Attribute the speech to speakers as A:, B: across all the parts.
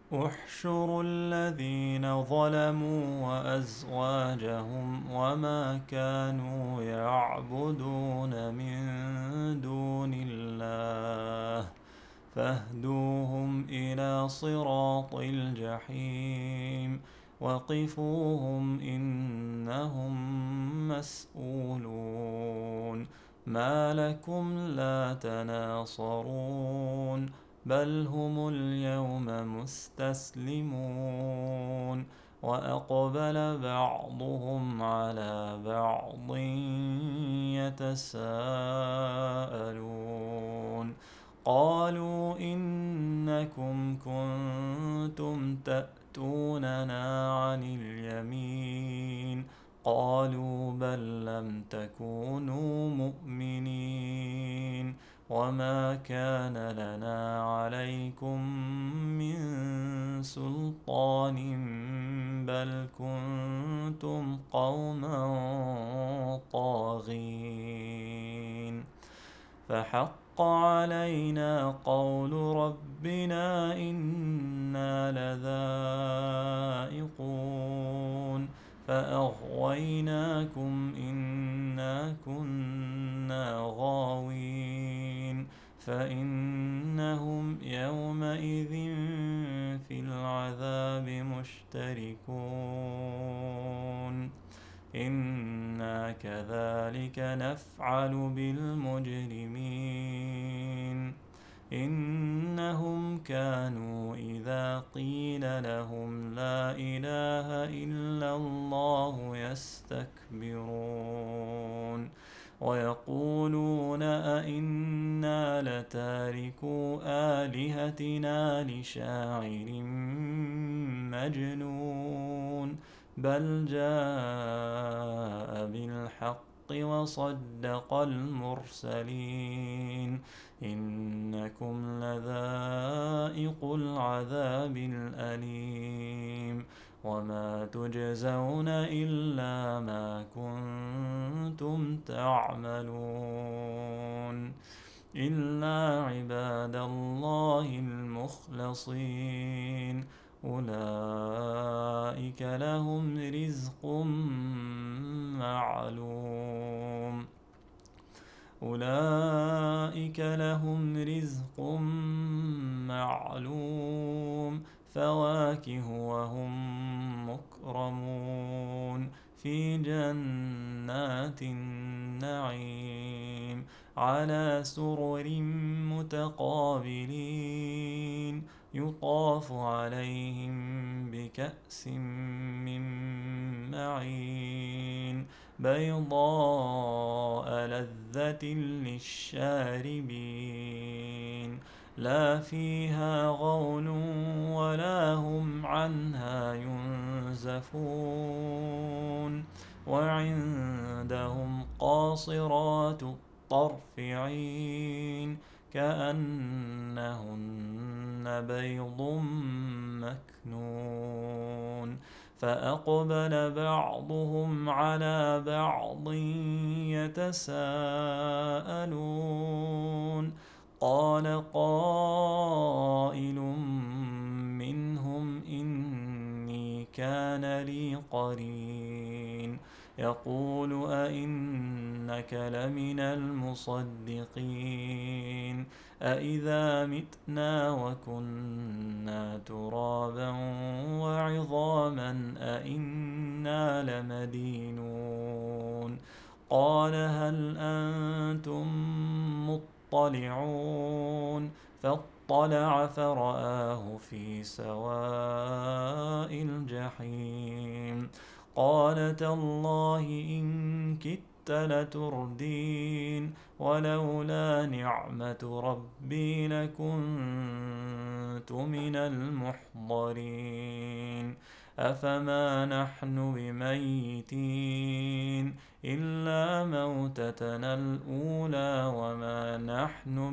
A: احشروا الذين ظلموا وأزواجهم وما كانوا يعبدون من دون الله فاهدوهم إلى صراط الجحيم وقفوهم إنهم مسؤولون. ما لكم لا تناصرون بل هم اليوم مستسلمون. وأقبل بعضهم على بعض يتساءلون قالوا إنكم كنتم تأتوننا عن اليمين قالوا بل لم تكونوا مؤمنين وما كان لنا عليكم من سلطان بل كنتم قوما طاغين فحق علينا قول ربنا إنا لذائقون فأغويناكم إنا كنا غاوين فإنهم يومئذ في العذاب مشتركون. إنا كذلك نفعل بالمجرمين إنهم كانوا إذا قيل لهم لا إله إلا الله يستكبرون ويقولون أئنا لتاركو آلهتنا لشاعر مجنون بل جاء بالحق وصدق المرسلين إنكم لذائق العذاب الأليم وما تجزون إلا ما كنتم تعملون إلا عباد الله المخلصين أولئك لهم رزق معلوم أولئك لهم رزق معلوم فواكه وهم مكرمون في جنات النعيم على سرر متقابلين يطاف عليهم بكأس من معين بيضاء لذة للشاربين لا فيها غول ولا هم عنها ينزفون وعندهم قاصرات الطرف عين كأنهن بيض مكنون فأقبل بعضهم على بعض يتساءلون قال قائل منهم إني كان لي قرين يقول أئنك لمن المصدقين أئذا متنا وكنا ترابا وعظاما أئنا لمدينون قال هل أنتم مطلعون فاطلع فرآه في سواء الجحيم قال تالله إن كدت لتردين ولولا نعمة ربي لكنت من المحضرين أفما نحن بميتين إلا موتتنا الأولى وما نحن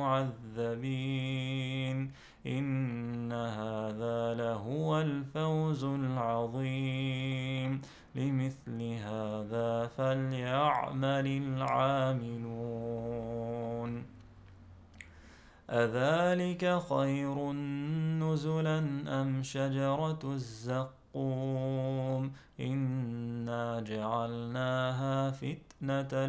A: بمعذبين إن هذا لهو الفوز العظيم لمثل هذا فليعمل العاملون أذلك خير نزلا أم شجرة الزقوم إنا جعلناها فتنة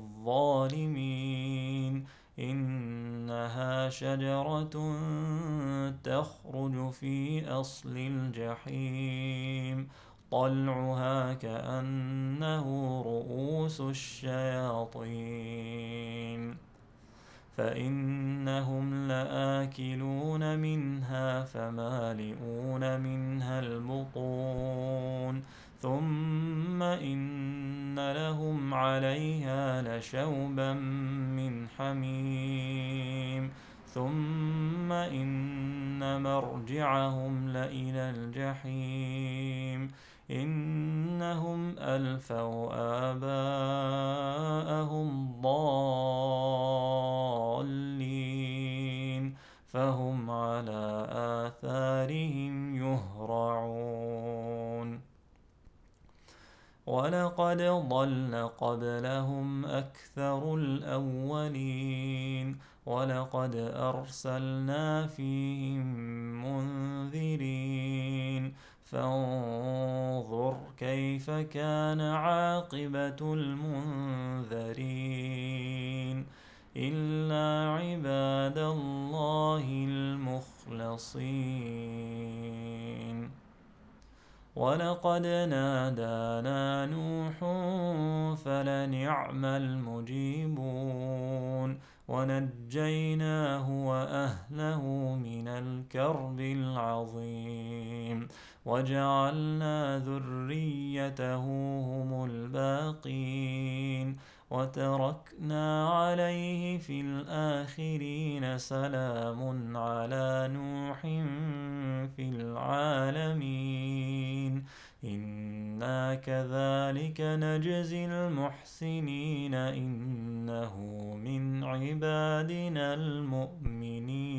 A: للظالمين إنها شجرة تخرج في أصل الجحيم طلعها كأنه رؤوس الشياطين فإنهم لآكلون منها فمالئون منها البطون ثم إن لهم عليها لشوبا من حميم ثم إن مرجعهم لإلى الجحيم إنهم ألفوا آباءهم ضالين فهم على آثارهم يهرعون ولقد ضل قبلهم أكثر الأولين ولقد أرسلنا فيهم منذرين فانظر كيف كان عاقبة المنذرين إلا عباد الله المخلصين ولقد نادانا نوح فلنعم المجيبون ونجيناه وأهله من الكرب العظيم وجعلنا ذريته هم الباقين وتركنا عليه في الآخرين سلام على نوح في العالمين إنا كذلك نجزي المحسنين إنه من عبادنا المؤمنين